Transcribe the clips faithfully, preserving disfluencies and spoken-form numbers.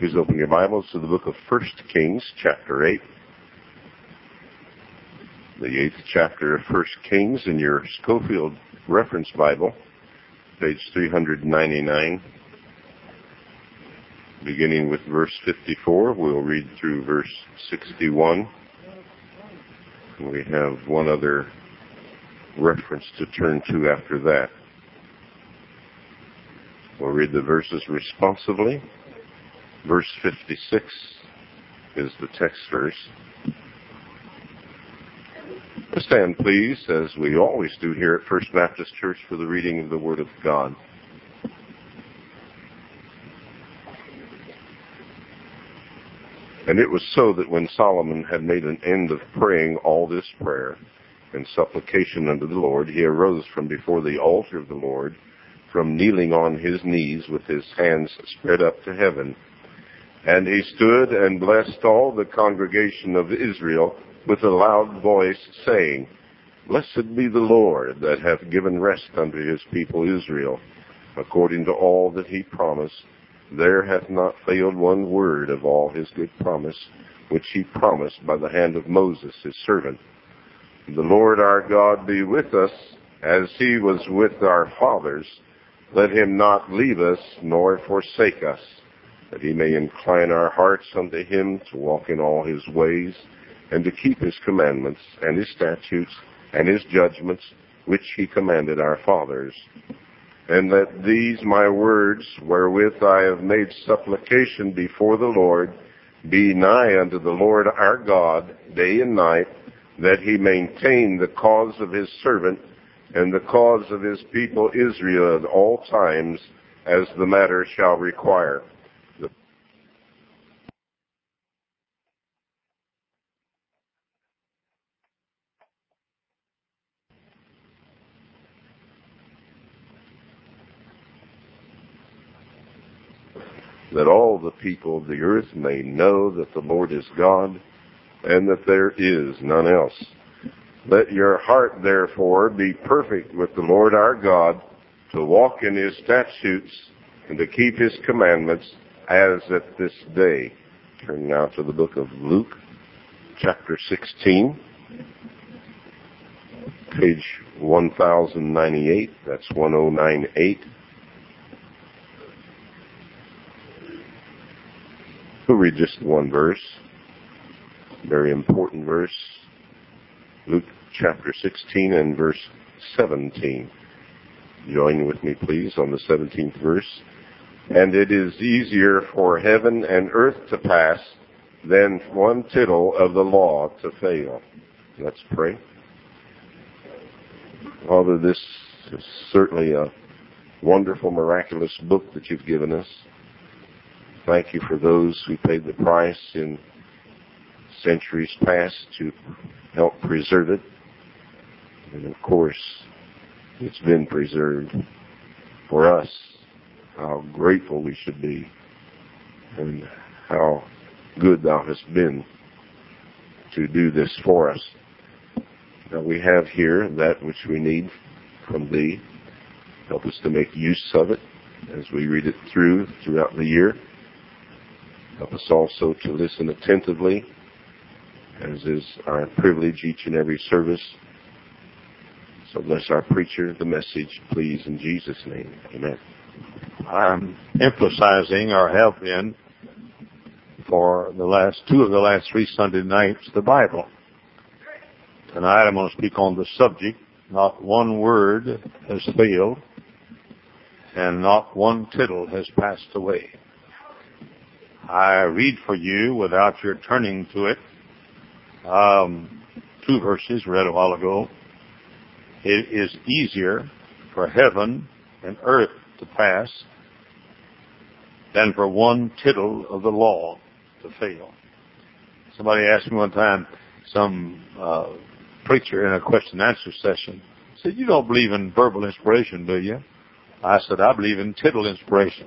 Please open your Bibles to the book of First Kings, chapter eight. The eighth chapter of First Kings in your Schofield Reference Bible, page three ninety-nine. Beginning with verse fifty-four, we'll read through verse sixty-one. We have one other reference to turn to after that. We'll read the verses responsively. Verse fifty-six is the text verse. Stand, please, as we always do here at First Baptist Church for the reading of the Word of God. And it was so that when Solomon had made an end of praying all this prayer and supplication unto the Lord, he arose from before the altar of the Lord, from kneeling on his knees with his hands spread up to heaven. And he stood and blessed all the congregation of Israel with a loud voice, saying, Blessed be the Lord that hath given rest unto his people Israel, according to all that he promised. There hath not failed one word of all his good promise, which he promised by the hand of Moses his servant. The Lord our God be with us, as he was with our fathers. Let him not leave us, nor forsake us, that he may incline our hearts unto him to walk in all his ways, and to keep his commandments, and his statutes, and his judgments, which he commanded our fathers. And let these my words, wherewith I have made supplication before the Lord, be nigh unto the Lord our God, day and night, that he maintain the cause of his servant, and the cause of his people Israel at all times, as the matter shall require. That all the people of the earth may know that the Lord is God, and that there is none else. Let your heart, therefore, be perfect with the Lord our God, to walk in his statutes, and to keep his commandments, as at this day. Turn now to the book of Luke, chapter sixteen, page one thousand ninety-eight, that's one thousand ninety-eight. We'll read just one verse, very important verse, Luke chapter sixteen and verse seventeen. Join with me, please, on the seventeenth verse. And it is easier for heaven and earth to pass than one tittle of the law to fail. Let's pray. Father, this is certainly a wonderful, miraculous book that you've given us. Thank you for those who paid the price in centuries past to help preserve it. And of course, it's been preserved for us. How grateful we should be, and how good thou hast been to do this for us. Now we have here that which we need from thee. Help us to make use of it as we read it through throughout the year. Help us also to listen attentively, as is our privilege each and every service. So bless our preacher, the message, please, in Jesus' name. Amen. I'm emphasizing, or have been, for the last two of the last three Sunday nights, the Bible. Tonight I'm going to speak on the subject, not one word has failed, and not one tittle has passed away. I read for you, without your turning to it, um, two verses read a while ago. It is easier for heaven and earth to pass than for one tittle of the law to fail. Somebody asked me one time, some uh, preacher in a question-answer session, said, "You don't believe in verbal inspiration, do you?" I said, "I believe in tittle inspiration."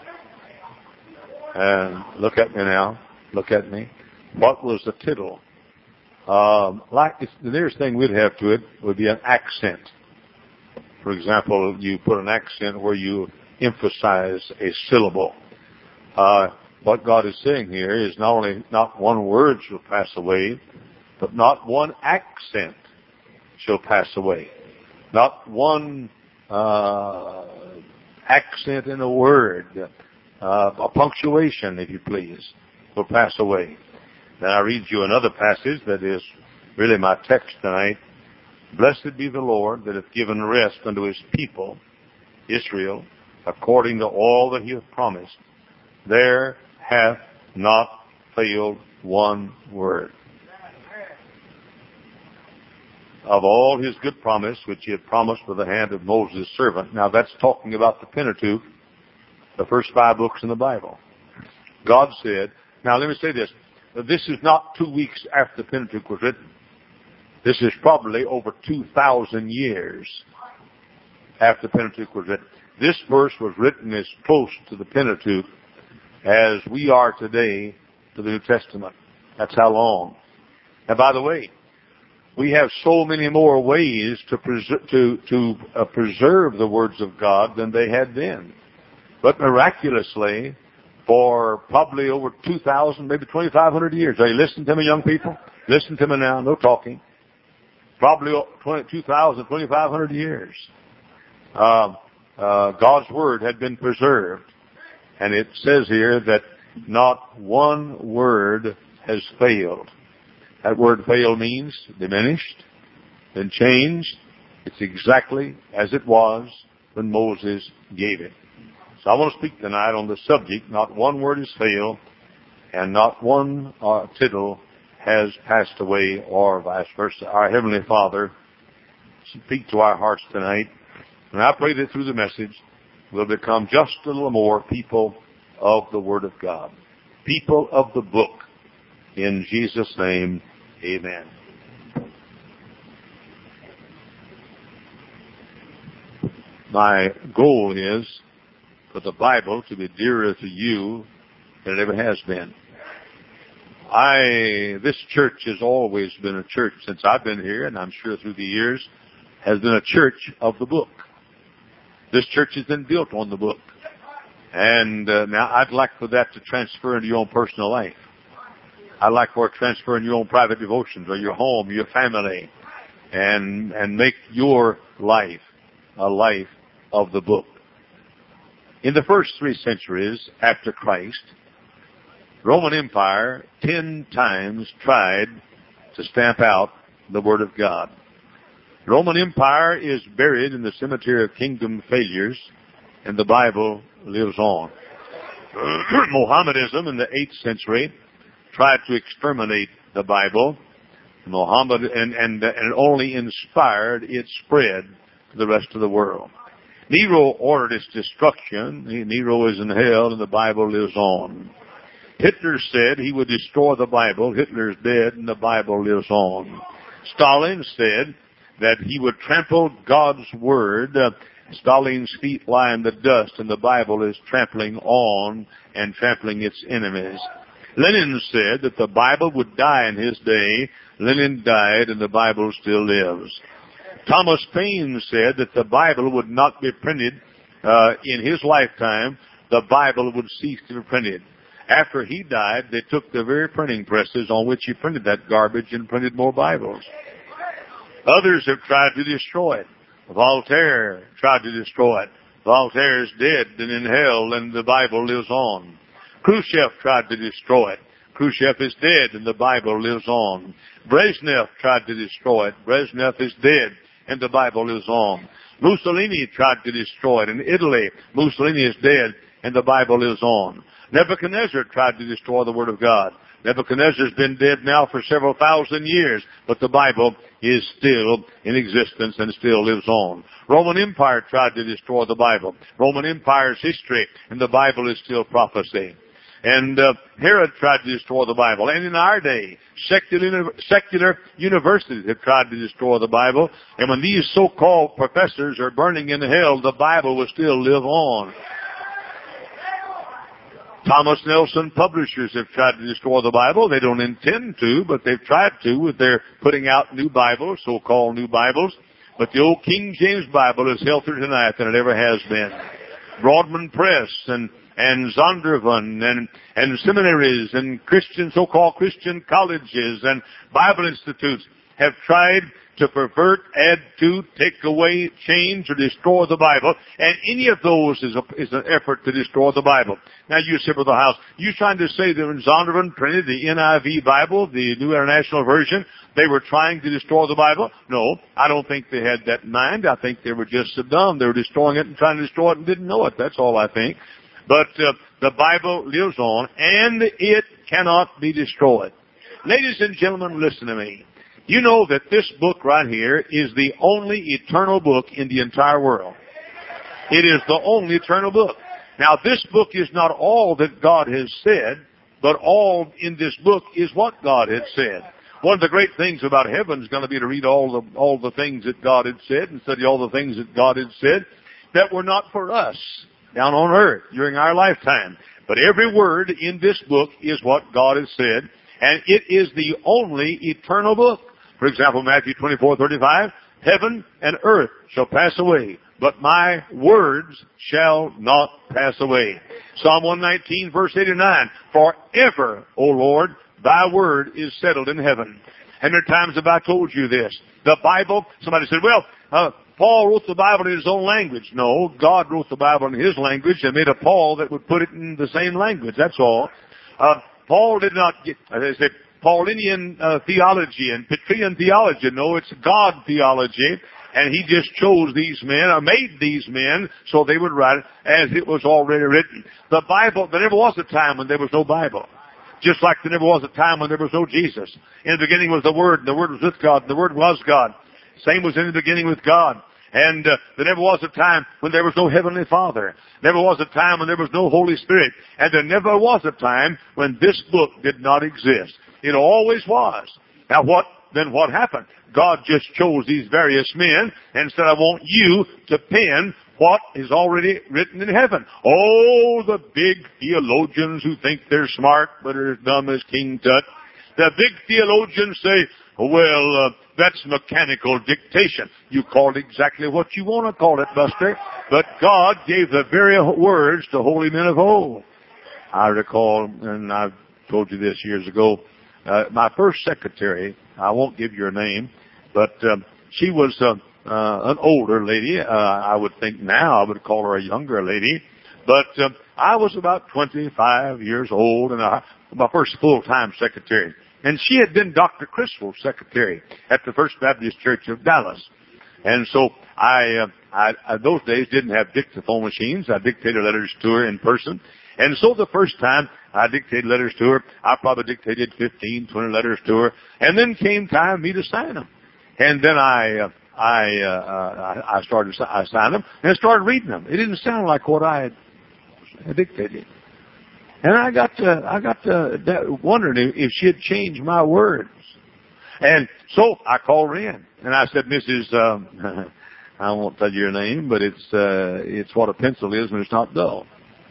And look at me now. Look at me. What was the tittle? Um, like the nearest thing we'd have to it would be an accent. For example, you put an accent where you emphasize a syllable. Uh, what God is saying here is not only not one word shall pass away, but not one accent shall pass away. Not one uh, accent in a word, uh, a punctuation, if you please, will pass away. Then I read you another passage that is really my text tonight. Blessed be the Lord that hath given rest unto his people, Israel, according to all that he hath promised. There hath not failed one word. Of all his good promise, which he had promised with the hand of Moses' servant. Now that's talking about the Pentateuch, the first five books in the Bible. God said, now let me say this, this is not two weeks after the Pentateuch was written. This is probably over two thousand years after the Pentateuch was written. This verse was written as close to the Pentateuch as we are today to the New Testament. That's how long. And by the way, we have so many more ways to preserve, to, to uh, preserve the words of God than they had then. But miraculously, for probably over two thousand, maybe twenty-five hundred years. Are you listening to me, young people? Listen to me now, no talking. Probably two thousand, twenty-five hundred years. Uh, uh, God's Word had been preserved. And it says here that not one word has failed. That word fail means diminished, then changed. It's exactly as it was when Moses gave it. So I want to speak tonight on the subject, not one word has failed, and not one uh, tittle has passed away, or vice versa. Our Heavenly Father, speak to our hearts tonight. And I pray that through the message, we'll become just a little more people of the Word of God. People of the book. In Jesus' name, amen. My goal is for the Bible to be dearer to you than it ever has been. I, this church has always been a church since I've been here, and I'm sure through the years, has been a church of the book. This church has been built on the book. And uh, now I'd like for that to transfer into your own personal life. I'd like for it to transfer in your own private devotions or your home, your family, and and make your life a life of the book. In the first three centuries after Christ, Roman Empire ten times tried to stamp out the Word of God. Roman Empire is buried in the cemetery of kingdom failures, and the Bible lives on. Mohammedanism in the eighth century tried to exterminate the Bible. Muhammad and, and, and it only inspired its spread to the rest of the world. Nero ordered its destruction. Nero is in hell and the Bible lives on. Hitler said he would destroy the Bible. Hitler's dead and the Bible lives on. Stalin said that he would trample God's word. Uh, Stalin's feet lie in the dust and the Bible is trampling on and trampling its enemies. Lenin said that the Bible would die in his day. Lenin died and the Bible still lives. Thomas Paine said that the Bible would not be printed uh, in his lifetime. The Bible would cease to be printed. After he died, they took the very printing presses on which he printed that garbage and printed more Bibles. Others have tried to destroy it. Voltaire tried to destroy it. Voltaire is dead and in hell and the Bible lives on. Khrushchev tried to destroy it. Khrushchev is dead and the Bible lives on. Brezhnev tried to destroy it. Brezhnev is dead and the Bible lives on. Mussolini tried to destroy it. In Italy, Mussolini is dead and the Bible lives on. Nebuchadnezzar tried to destroy the Word of God. Nebuchadnezzar's been dead now for several thousand years, but the Bible is still in existence and still lives on. Roman Empire tried to destroy the Bible. Roman Empire's history, and the Bible is still prophecy. And uh, Herod tried to destroy the Bible. And in our day, secular, secular universities have tried to destroy the Bible. And when these so-called professors are burning in hell, the Bible will still live on. Thomas Nelson publishers have tried to destroy the Bible. They don't intend to, but they've tried to. They're putting out new Bibles, so-called new Bibles. But the old King James Bible is healthier tonight than it ever has been. Broadman Press and and Zondervan and, and seminaries and Christian, so-called Christian colleges and Bible institutes have tried to pervert, add to, take away, change, or destroy the Bible. And any of those is, a, is an effort to destroy the Bible. Now you say, Brother House, you trying to say that in Zondervan printed the N I V Bible, the New International Version, they were trying to destroy the Bible? No, I don't think they had that in mind. I think they were just so dumb. They were destroying it and trying to destroy it and didn't know it. That's all I think. But uh, the Bible lives on, and it cannot be destroyed. Ladies and gentlemen, listen to me. You know that this book right here is the only eternal book in the entire world. It is the only eternal book. Now, this book is not all that God has said, but all in this book is what God had said. One of the great things about heaven is going to be to read all the all the things that God had said and study all the things that God had said that were not for us down on earth during our lifetime. But every word in this book is what God has said, and it is the only eternal book. For example, Matthew twenty-four thirty-five, heaven and earth shall pass away, but my words shall not pass away. Psalm one nineteen, verse eighty-nine, forever, O Lord, thy word is settled in heaven. How many times have I told you this? The Bible, somebody said, well, uh, Paul wrote the Bible in his own language. No, God wrote the Bible in his language and made a Paul that would put it in the same language. That's all. Uh, Paul did not get, as I said, Paulinian uh, theology and Petrian theology. No, it's God theology. And he just chose these men, or made these men, so they would write it as it was already written. The Bible, there never was a time when there was no Bible. Just like there never was a time when there was no Jesus. In the beginning was the Word, and the Word was with God, and the Word was God. Same was in the beginning with God. And uh, there never was a time when there was no Heavenly Father. Never was a time when there was no Holy Spirit. And there never was a time when this book did not exist. It always was. Now what, then what happened? God just chose these various men and said, I want you to pen what is already written in heaven. Oh, the big theologians who think they're smart but are as dumb as King Tut. The big theologians say, well, uh, that's mechanical dictation. You call it exactly what you want to call it, Buster. But God gave the very words to holy men of old. I recall, and I've told you this years ago, uh, my first secretary, I won't give you her name, but um, she was uh, uh, an older lady. Uh, I would think now I would call her a younger lady. But um, I was about twenty-five years old, and I, my first full-time secretary. And she had been Doctor Criswell's secretary at the First Baptist Church of Dallas. And so I, uh, I, I, those days didn't have dictaphone machines. I dictated letters to her in person. And so the first time I dictated letters to her, I probably dictated fifteen, twenty letters to her. And then came time for me to sign them. And then I, uh, I, uh, I started, I signed them and I started reading them. It didn't sound like what I had I dictated. And I got to, I got to wondering if she had changed my words. And so I called her in and I said, Missus Um, I won't tell you your name, but it's, uh, it's what a pencil is when it's not dull.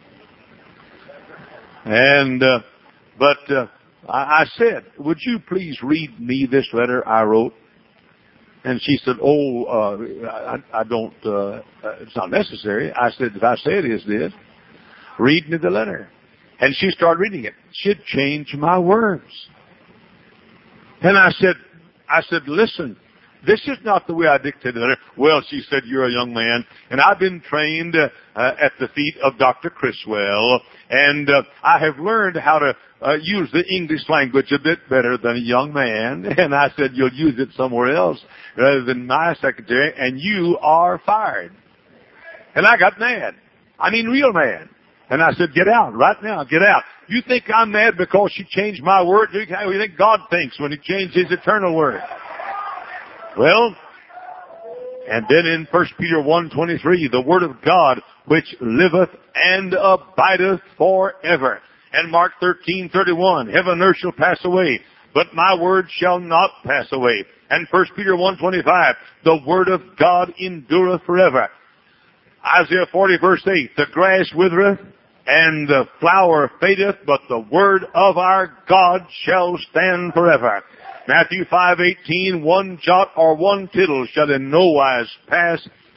And, uh, but, uh, I, I said, would you please read me this letter I wrote? And she said, oh, uh, I, I don't, uh, it's not necessary. I said, if I say it is this, read me the letter. And she started reading it. She'd changed my words. And I said, I said, listen, this is not the way I dictated the letter. Well, she said, you're a young man, and I've been trained uh, at the feet of Doctor Criswell, and uh, I have learned how to uh, use the English language a bit better than a young man. And I said, you'll use it somewhere else rather than my secretary, and you are fired. And I got mad. I mean, real mad. And I said, get out, right now, get out. You think I'm mad because she changed my word? How do you think God thinks when He changed His eternal word? Well, and then in First Peter one twenty-three, the word of God which liveth and abideth forever. And Mark thirteen thirty-one, heaven and earth shall pass away, but my word shall not pass away. And First Peter one twenty-five, the word of God endureth forever. Isaiah forty verse eight, the grass withereth and the flower fadeth, but the word of our God shall stand forever. Matthew five eighteen, one jot or one tittle shall in no wise pass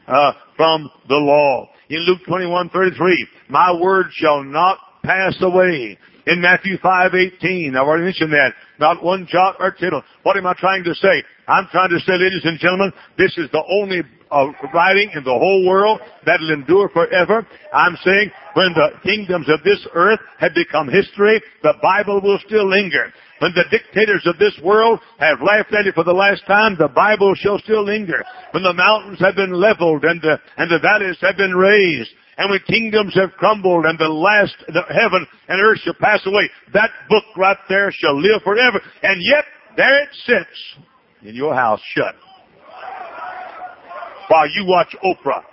uh, from the law. In Luke twenty-one thirty-three, my word shall not pass away. In Matthew five eighteen, I've already mentioned that. Not one jot or tittle. What am I trying to say? I'm trying to say, ladies and gentlemen, this is the only uh, writing in the whole world that will endure forever. I'm saying when the kingdoms of this earth have become history, the Bible will still linger. When the dictators of this world have laughed at it for the last time, the Bible shall still linger. When the mountains have been leveled and the, and the valleys have been raised, and when kingdoms have crumbled and the last, the heaven and earth shall pass away, that book right there shall live forever. And yet, there it sits in your house shut while you watch Oprah,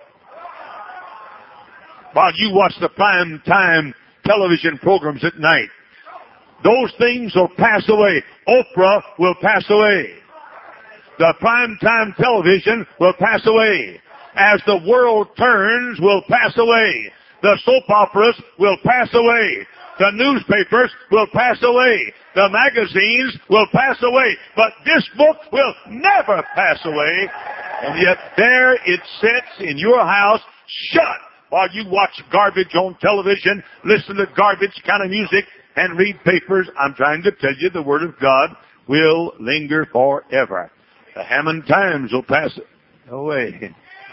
while you watch the prime time television programs at night. Those things will pass away. Oprah will pass away. The prime time television will pass away. As the world turns, will pass away. The soap operas will pass away. The newspapers will pass away. The magazines will pass away. But this book will never pass away. And yet there it sits in your house shut while you watch garbage on television, listen to garbage kind of music, and read papers. I'm trying to tell you the Word of God will linger forever. The Hammond Times will pass away.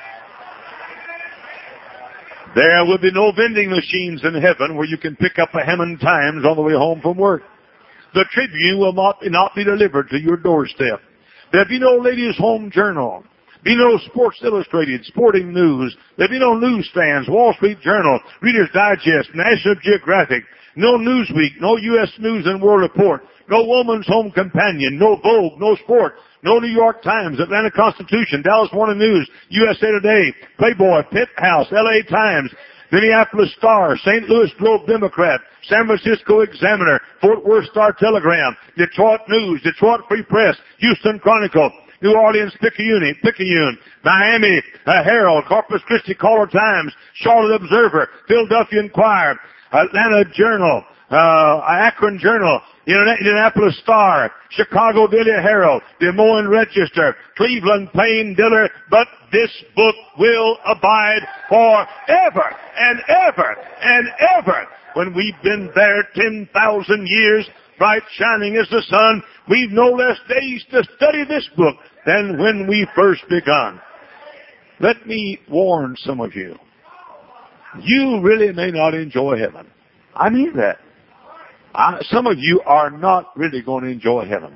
There will be no vending machines in heaven where you can pick up a Hammond Times on the way home from work. The Tribune will not, not be delivered to your doorstep. There'll be no Ladies' Home Journal. Be no Sports Illustrated, Sporting News. There'll be no newsstands, Wall Street Journal, Reader's Digest, National Geographic, no Newsweek, no U S News and World Report, no Woman's Home Companion, no Vogue, no Sport, no New York Times, Atlanta Constitution, Dallas Morning News, U S A Today, Playboy, Pitt House, L A Times, Minneapolis Star, Saint Louis Globe Democrat, San Francisco Examiner, Fort Worth Star Telegram, Detroit News, Detroit Free Press, Houston Chronicle, New Orleans Picayune, Picayune, Miami uh, Herald, Corpus Christi Caller Times, Charlotte Observer, Philadelphia Inquirer, Atlanta Journal, uh, Akron Journal, Indianapolis Star, Chicago Daily Herald, Des Moines Register, Cleveland Plain Dealer, but this book will abide forever and ever and ever. When we've been there ten thousand years, bright shining as the sun, we've no less days to study this book than when we first begun. Let me warn some of you. You really may not enjoy heaven. I mean that. I, some of you are not really going to enjoy heaven.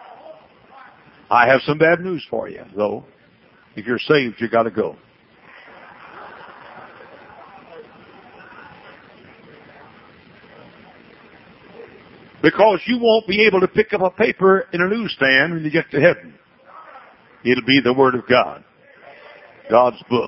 I have some bad news for you, though. If you're saved, you got to go. Because you won't be able to pick up a paper in a newsstand when you get to heaven. It'll be the Word of God. God's book.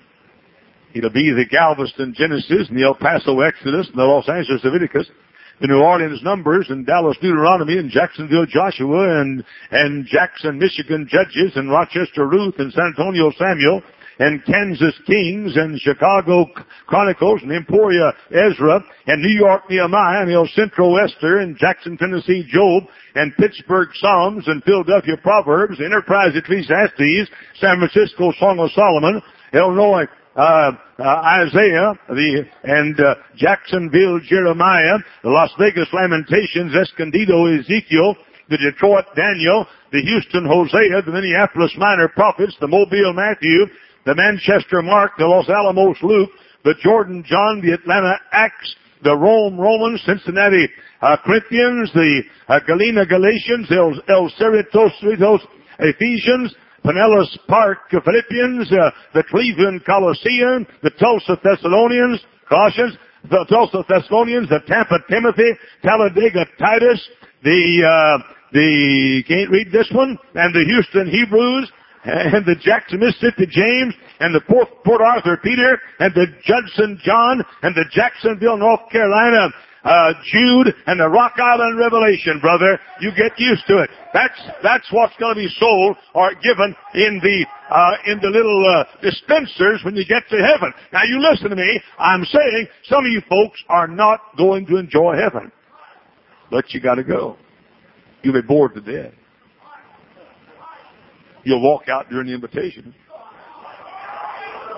It'll be the Galveston Genesis and the El Paso Exodus and the Los Angeles Leviticus, the New Orleans Numbers and Dallas Deuteronomy and Jacksonville Joshua and, and Jackson, Michigan Judges and Rochester Ruth and San Antonio Samuel and Kansas Kings and Chicago Chronicles and Emporia Ezra and New York Nehemiah and El Centro Esther and Jackson, Tennessee Job and Pittsburgh Psalms and Philadelphia Proverbs, Enterprise Ecclesiastes, San Francisco Song of Solomon, Illinois Uh, uh, Isaiah, the, and, uh, Jacksonville, Jeremiah, the Las Vegas Lamentations, Escondido, Ezekiel, the Detroit Daniel, the Houston Hosea, the Minneapolis Minor Prophets, the Mobile Matthew, the Manchester Mark, the Los Alamos Luke, the Jordan John, the Atlanta Acts, the Rome Romans, Cincinnati uh, Corinthians, the uh, Galena Galatians, El, El Cerritos Ephesians, Pinellas Park Philippians, uh, the Cleveland Coliseum, the Tulsa Thessalonians, Colossians, the Tulsa Thessalonians, the Tampa Timothy, Talladega Titus, the, uh, the, can't read this one, and the Houston Hebrews, and the Jackson Mississippi James, and the Port, Port Arthur Peter, and the Judson John, and the Jacksonville, North Carolina, Uh, Jude and the Rock Island Revelation, brother. You get used to it. That's, that's what's going to be sold or given in the, uh, in the little, uh, dispensers when you get to heaven. Now you listen to me. I'm saying some of you folks are not going to enjoy heaven. But you gotta go. You'll be bored to death. You'll walk out during the invitation.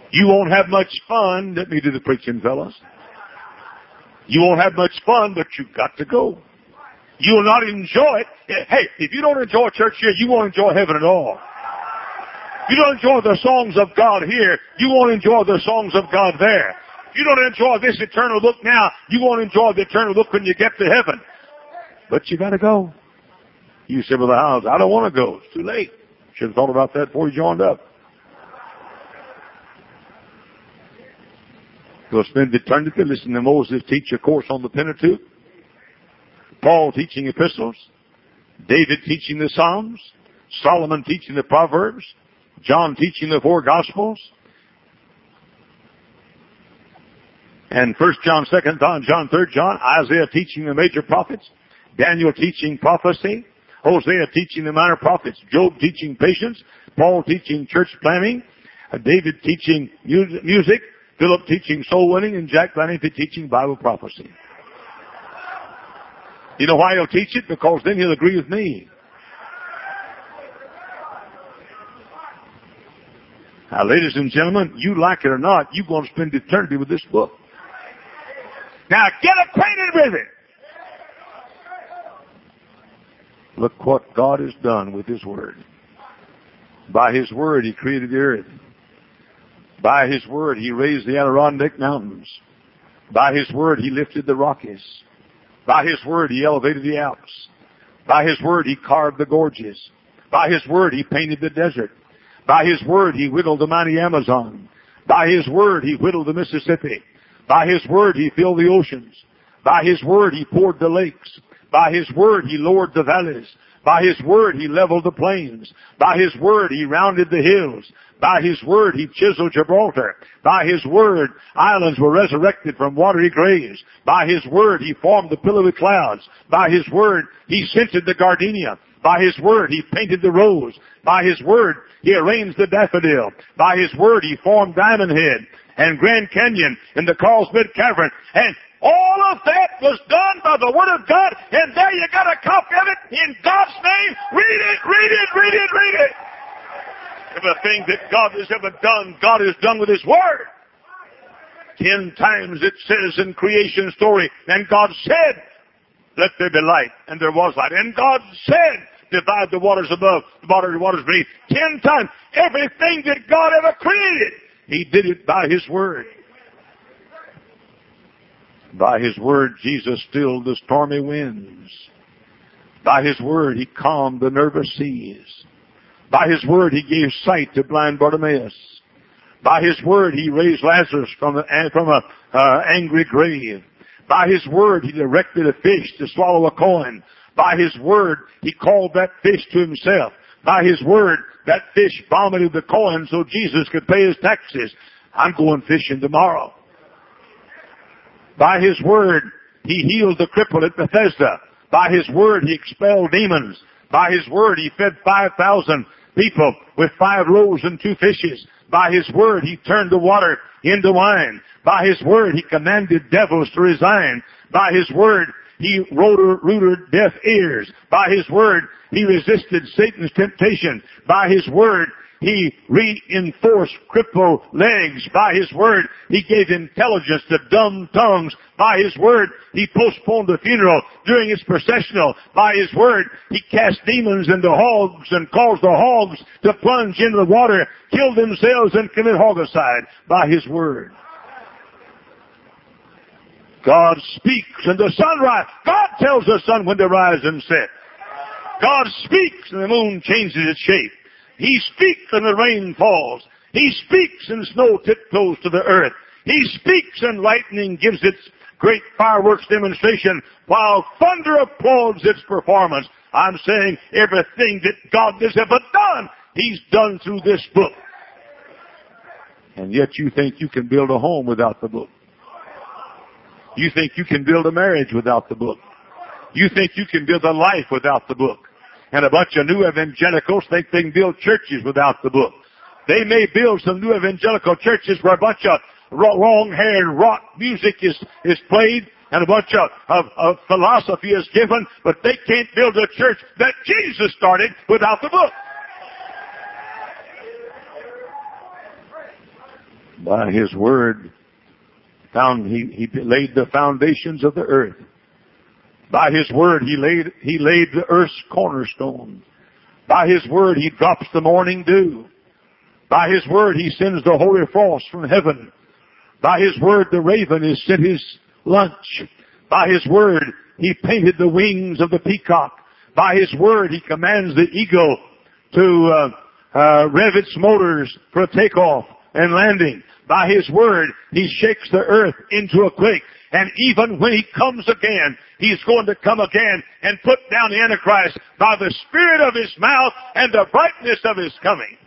You won't have much fun. Let me do the preaching, fellas. You won't have much fun, but you've got to go. You will not enjoy it. Hey, if you don't enjoy church here, you won't enjoy heaven at all. If you don't enjoy the songs of God here, you won't enjoy the songs of God there. If you don't enjoy this eternal look now, you won't enjoy the eternal look when you get to heaven. But you got to go. You say, well, Howes, I don't want to go. It's too late. Should have thought about that before you joined up. Go spend eternity listening to Moses teach a course on the Pentateuch, Paul teaching epistles, David teaching the Psalms, Solomon teaching the Proverbs, John teaching the four Gospels, and First John, Second John, Third John, Isaiah teaching the major prophets, Daniel teaching prophecy, Hosea teaching the minor prophets, Job teaching patience, Paul teaching church planning, David teaching music, Philip teaching soul winning, and Jack Lanity teaching Bible prophecy. You know why he'll teach it? Because then he'll agree with me. Now, ladies and gentlemen, you like it or not, you're going to spend eternity with this book. Now, get acquainted with it. Look what God has done with His Word. By His Word, He created the earth. By His Word, He raised the Adirondack Mountains. By His Word, He lifted the Rockies. By His Word, He elevated the Alps. By His Word, He carved the gorges. By His Word, He painted the desert. By His Word, He whittled the mighty Amazon. By His Word, He whittled the Mississippi. By His Word, He filled the oceans. By His Word, He poured the lakes. By His Word, He lowered the valleys. By His Word, He leveled the plains. By His Word, He rounded the hills. By His Word, He chiseled Gibraltar. By His Word, islands were resurrected from watery graves. By His Word, He formed the pillowy clouds. By His Word, He scented the gardenia. By His Word, He painted the rose. By His Word, He arranged the daffodil. By His Word, He formed Diamond Head and Grand Canyon and the Carlsbad Cavern. And all of that was done by the Word of God. And there you got a copy of it in God's name. Read it, read it, read it, read it. Everything that God has ever done, God has done with His Word. Ten times it says in creation story, and God said, let there be light, and there was light. And God said, divide the waters above, the waters beneath. Ten times. Everything that God ever created, He did it by His Word. By His Word, Jesus stilled the stormy winds. By His Word, He calmed the nervous seas. By His Word, He gave sight to blind Bartimaeus. By His Word, He raised Lazarus from, a, from a uh, angry grave. By His Word, He directed a fish to swallow a coin. By His Word, He called that fish to Himself. By His Word, that fish vomited the coin so Jesus could pay His taxes. I'm going fishing tomorrow. By His Word, He healed the cripple at Bethesda. By His Word, He expelled demons. By His Word, He fed five thousand people with five loaves and two fishes. By His Word, He turned the water into wine. By His Word, He commanded devils to resign. By His Word, He rooted deaf ears. By His Word, He resisted Satan's temptation. By His Word, He reinforced crippled legs. By His Word, He gave intelligence to dumb tongues. By His Word, He postponed the funeral during its processional. By His Word, He cast demons into hogs and caused the hogs to plunge into the water, kill themselves, and commit homicide. By His Word. God speaks and the sun rises. God tells the sun when to rise and set. God speaks and the moon changes its shape. He speaks and the rain falls. He speaks and snow tiptoes to the earth. He speaks and lightning gives its great fireworks demonstration while thunder applauds its performance. I'm saying everything that God has ever done, He's done through this book. And yet you think you can build a home without the book. You think you can build a marriage without the book. You think you can build a life without the book. And a bunch of new evangelicals think they can build churches without the book. They may build some new evangelical churches where a bunch of long-haired rock music is, is played and a bunch of, of, of philosophy is given, but they can't build a church that Jesus started without the book. By His word, found He, he laid the foundations of the earth. By His word, He laid, He laid the earth's cornerstone. By His word, He drops the morning dew. By His word, He sends the holy frost from heaven. By His word, the raven is sent his lunch. By His word, He painted the wings of the peacock. By His word, He commands the eagle to uh, uh, rev its motors for a takeoff and landing. By His word, He shakes the earth into a quake. And even when He comes again, He's going to come again and put down the Antichrist by the spirit of His mouth and the brightness of His coming.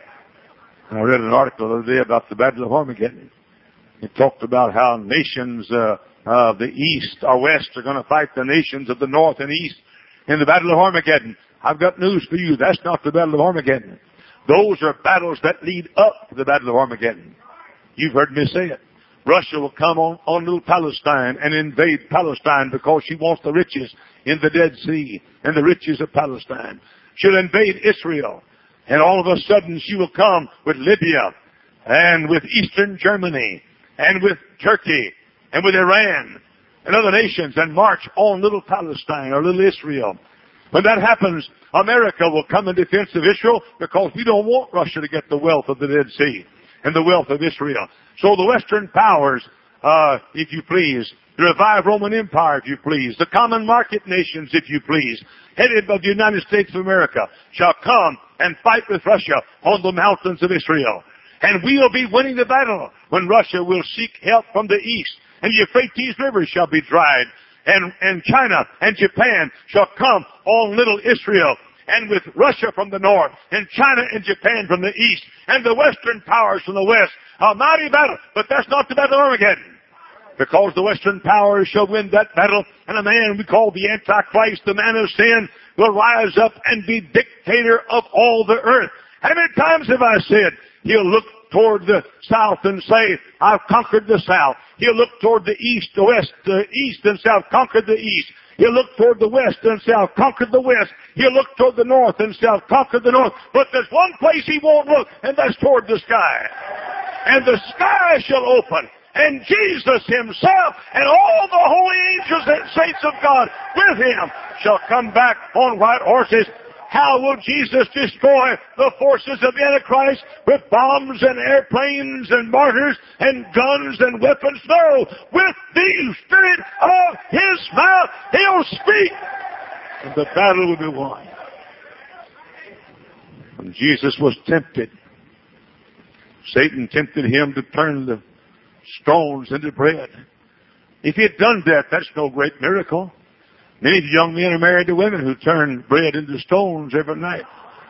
I read an article the other day about the Battle of Armageddon. It talked about how nations uh, of the east or west are going to fight the nations of the north and east in the Battle of Armageddon. I've got news for you. That's not the Battle of Armageddon. Those are battles that lead up to the Battle of Armageddon. You've heard me say it. Russia will come on, on little Palestine and invade Palestine because she wants the riches in the Dead Sea and the riches of Palestine. She'll invade Israel. And all of a sudden she will come with Libya and with Eastern Germany and with Turkey and with Iran and other nations and march on little Palestine or little Israel. When that happens, America will come in defense of Israel because we don't want Russia to get the wealth of the Dead Sea and the wealth of Israel. So the Western powers, uh, if you please, the revived Roman Empire, if you please, the common market nations, if you please, headed by the United States of America, shall come and fight with Russia on the mountains of Israel. And we'll be winning the battle when Russia will seek help from the east. And the Euphrates River shall be dried. And, and China and Japan shall come on little Israel. And with Russia from the north, and China and Japan from the east, and the Western powers from the west, a mighty battle. But that's not the Battle of Armageddon. Because the Western powers shall win that battle, and a man we call the Antichrist, the man of sin, will rise up and be dictator of all the earth. How many times have I said, he'll look toward the south and say, I've conquered the south. He'll look toward the east, the west, the east and south, conquered the east. He'll look toward the west and say, I've conquered the west. He'll look toward the north and say, I've conquered the north. But there's one place he won't look, and that's toward the sky. And the sky shall open, and Jesus Himself and all the holy angels and saints of God with Him shall come back on white horses. How will Jesus destroy the forces of the Antichrist? With bombs and airplanes and mortars and guns and weapons? No, with the spirit of His mouth, He'll speak, and the battle will be won. When Jesus was tempted, Satan tempted Him to turn the stones into bread. If He had done that, that's no great miracle. Many young men are married to women who turn bread into stones every night.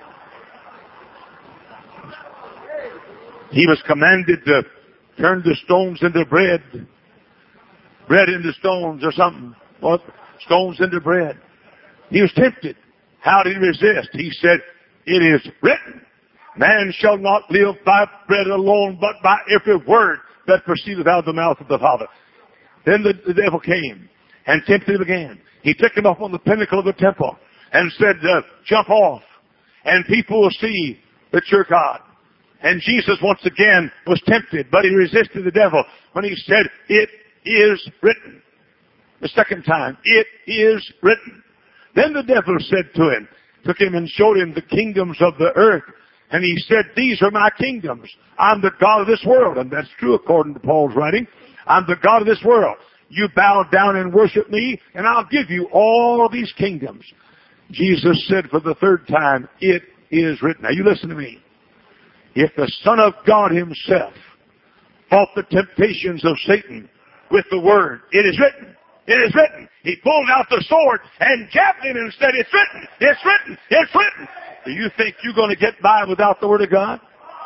He was commanded to turn the stones into bread. Bread into stones or something. Or stones into bread. He was tempted. How did he resist? He said, it is written, man shall not live by bread alone, but by every word that proceedeth out of the mouth of the Father. Then the, the devil came and tempted him again. He took him up on the pinnacle of the temple and said, uh, jump off, and people will see that you're God. And Jesus once again was tempted, but he resisted the devil when he said, it is written. The second time, it is written. Then the devil said to him, took him and showed him the kingdoms of the earth. And he said, these are my kingdoms. I'm the God of this world. And that's true according to Paul's writing. I'm the God of this world. You bow down and worship me, and I'll give you all of these kingdoms. Jesus said for the third time, it is written. Now you listen to me. If the Son of God Himself fought the temptations of Satan with the word, it is written, it is written. He pulled out the sword and jabbed him and said, it's written, it's written, it's written. Do you think you're going to get by without the word of God?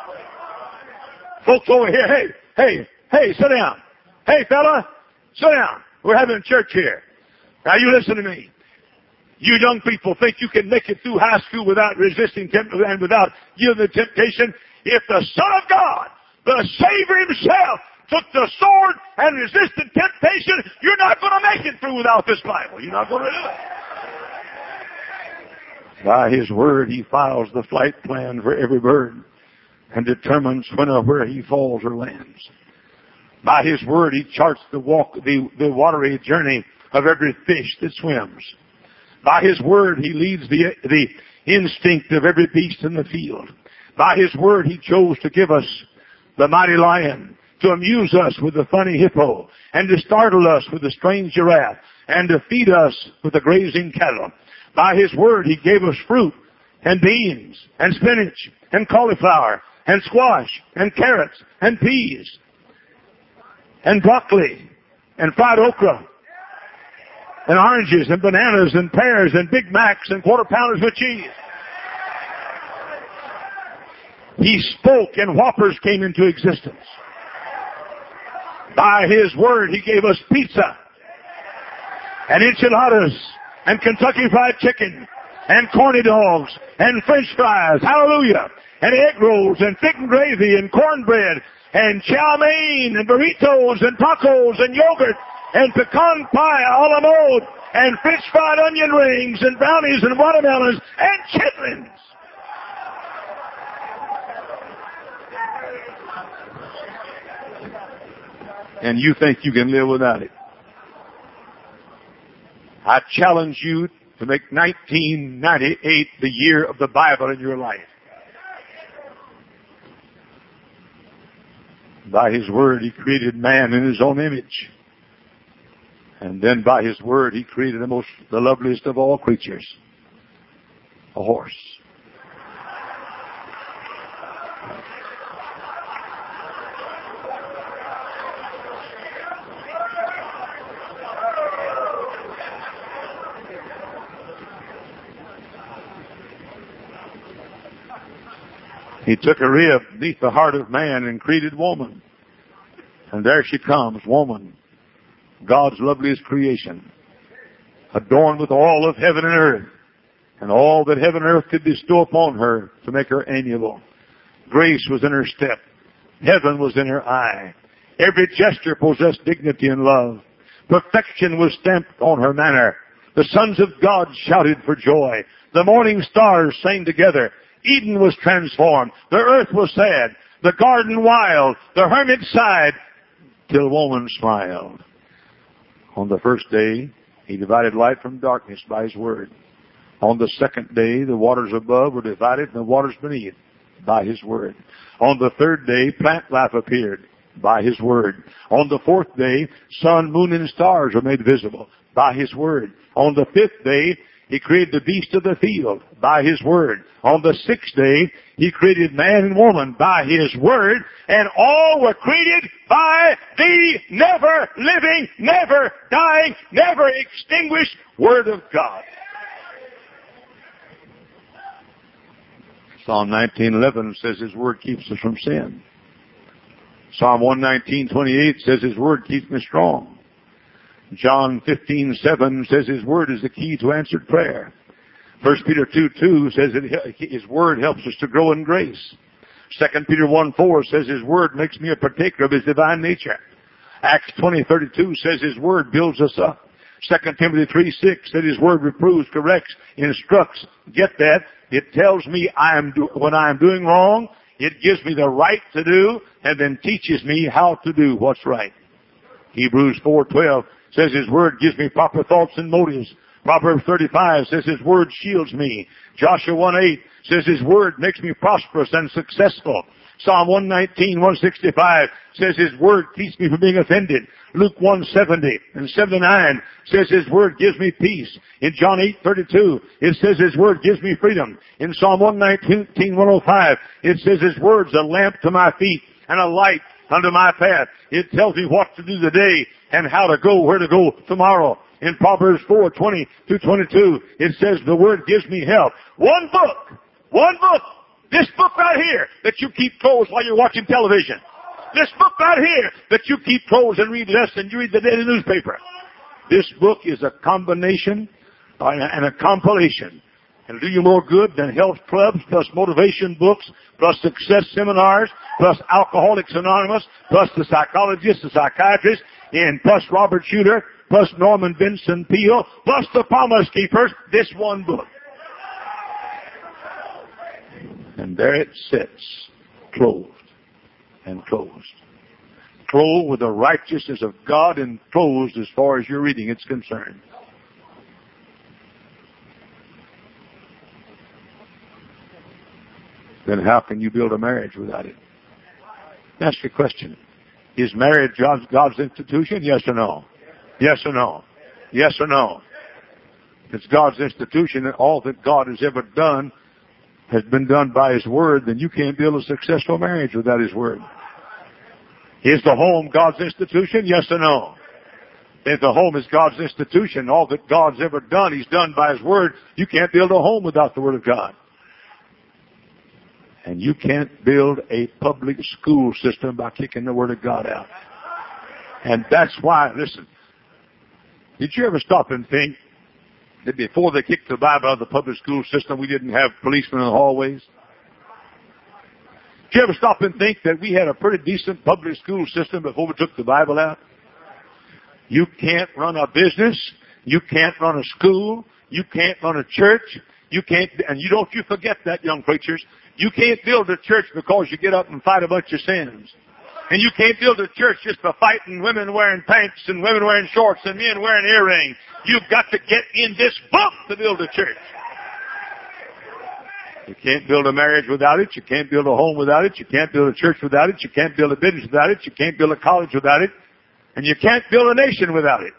Folks over here, hey, hey, hey, sit down. Hey, fella. Sit down. We're having church here. Now you listen to me. You young people think you can make it through high school without resisting temptation and without yielding to temptation. If the Son of God, the Savior Himself, took the sword and resisted temptation, you're not going to make it through without this Bible. You're not going to do it. By His word He files the flight plan for every bird. and determines when or where he falls or lands. By his word, he charts the walk, the, the watery journey of every fish that swims. By his word, he leads the, the instinct of every beast in the field. By his word, he chose to give us the mighty lion, to amuse us with the funny hippo, and to startle us with the strange giraffe, and to feed us with the grazing cattle. By his word, he gave us fruit, and beans, and spinach, and cauliflower, and squash, and carrots, and peas, and broccoli, and fried okra, and oranges, and bananas, and pears, and Big Macs, and quarter pounders with cheese. He spoke, and Whoppers came into existence. By his word, he gave us pizza, and enchiladas, and Kentucky Fried Chicken, and corny dogs, and French fries, hallelujah, and egg rolls, and thick and gravy, and cornbread, and chow mein, and burritos, and tacos, and yogurt, and pecan pie a la mode, and French fried onion rings, and brownies, and watermelons, and chitlins. And you think you can live without it. I challenge you to make nineteen ninety-eight the year of the Bible in your life. By his word, he created man in his own image. And then by his word, he created the most, the loveliest of all creatures, a horse. He took a rib beneath the heart of man and created woman. And there she comes, woman, God's loveliest creation, adorned with all of heaven and earth, and all that heaven and earth could bestow upon her to make her amiable. Grace was in her step. Heaven was in her eye. Every gesture possessed dignity and love. Perfection was stamped on her manner. The sons of God shouted for joy. The morning stars sang together. Eden was transformed. The earth was sad. The garden wild. The hermit sighed till woman smiled. On the first day, he divided light from darkness by his word. On the second day, the waters above were divided and the waters beneath by his word. On the third day, plant life appeared by his word. On the fourth day, sun, moon, and stars were made visible by his word. On the fifth day, he created the beasts of the field by his word. On the sixth day, he created man and woman by his word, and all were created by the never living, never dying, never extinguished word of God. Psalm nineteen eleven says his word keeps us from sin. Psalm one nineteen twenty-eight says his word keeps me strong. John fifteen seven says his word is the key to answered prayer. First Peter two two says that his word helps us to grow in grace. Second Peter one four says his word makes me a partaker of his divine nature. Acts twenty thirty-two says his word builds us up. Second Timothy three six says his word reproves, corrects, instructs. Get that? It tells me I am do- when I am doing wrong, it gives me the right to do, and then teaches me how to do what's right. Hebrews four twelve says his word gives me proper thoughts and motives. Proverbs thirty-five says his word shields me. Joshua one eight says his word makes me prosperous and successful. Psalm one nineteen one sixty-five says his word keeps me from being offended. Luke one seventy and seventy-nine says his word gives me peace. In John eight thirty-two, it says his word gives me freedom. In Psalm one nineteen one oh five, it says his word's a lamp to my feet and a light under my path. It tells me what to do today and how to go, where to go tomorrow. In Proverbs four twenty through twenty-two, it says the word gives me help. One book, one book, this book right here that you keep closed while you're watching television. This book right here that you keep closed and read less than you read the daily newspaper. This book is a combination and a compilation. It'll do you more good than health clubs, plus motivation books, plus success seminars, plus Alcoholics Anonymous, plus the psychologists, the psychiatrists, and plus Robert Shooter, plus Norman Vincent Peale, plus the Promise Keepers, this one book. And there it sits clothed and closed. Clothed with the righteousness of God and closed as far as your reading is concerned. Then how can you build a marriage without it? Ask your question. Is marriage God's, God's institution? Yes or no? Yes or no? Yes or no? If it's God's institution and all that God has ever done has been done by His Word, then you can't build a successful marriage without His Word. Is the home God's institution? Yes or no? If the home is God's institution, all that God's ever done, He's done by His Word. You can't build a home without the Word of God. And you can't build a public school system by kicking the Word of God out. And that's why, listen, did you ever stop and think that before they kicked the Bible out of the public school system, we didn't have policemen in the hallways? Did you ever stop and think that we had a pretty decent public school system before we took the Bible out? You can't run a business. You can't run a school. You can't run a church. You can't, and you don't you forget that, young preachers. You can't build a church because you get up and fight a bunch of sins. And you can't build a church just by fighting women wearing pants and women wearing shorts and men wearing earrings. You've got to get in this book to build a church. You can't build a marriage without it. You can't build a home without it. You can't build a church without it. You can't build a business without it. You can't build a college without it. And you can't build a nation without it.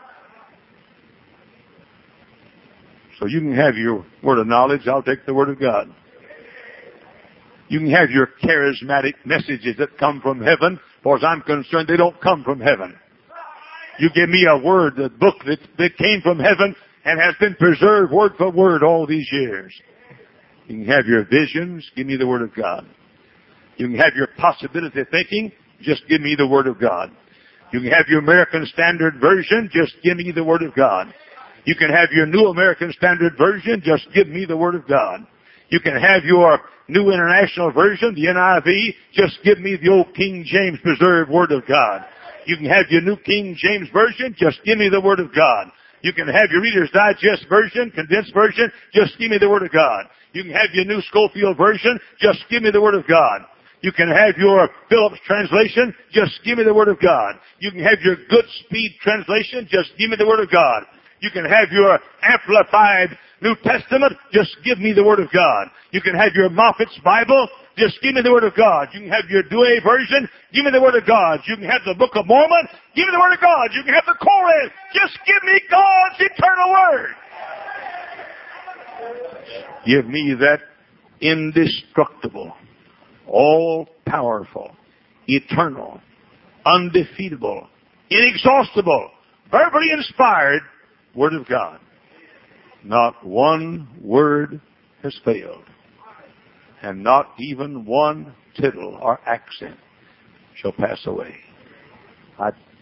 So you can have your word of knowledge. I'll take the word of God. You can have your charismatic messages that come from heaven. As far as I'm concerned, they don't come from heaven. You give me a word, a book that, that came from heaven and has been preserved word for word all these years. You can have your visions. Give me the word of God. You can have your possibility thinking. Just give me the word of God. You can have your American Standard Version. Just give me the word of God. You can have your New American Standard Version. Just give me the word of God. You can have your New International Version, the N I V. Just give me the old King James preserved word of God. You can have your New King James Version. Just give me the word of God. You can have your Reader's Digest version, condensed version. Just give me the word of God. You can have your New Schofield version. Just give me the word of God. You can have your Phillips translation. Just give me the word of God. You can have your Good Speed translation. Just give me the word of God. You can have your Amplified New Testament. Just give me the word of God. You can have your Moffat's Bible. Just give me the word of God. You can have your Douay version. Give me the word of God. You can have the Book of Mormon. Give me the word of God. You can have the Koran. Just give me God's eternal word. Give me that indestructible, all-powerful, eternal, undefeatable, inexhaustible, verbally inspired word of God. Not one word has failed, and not even one tittle or accent shall pass away. I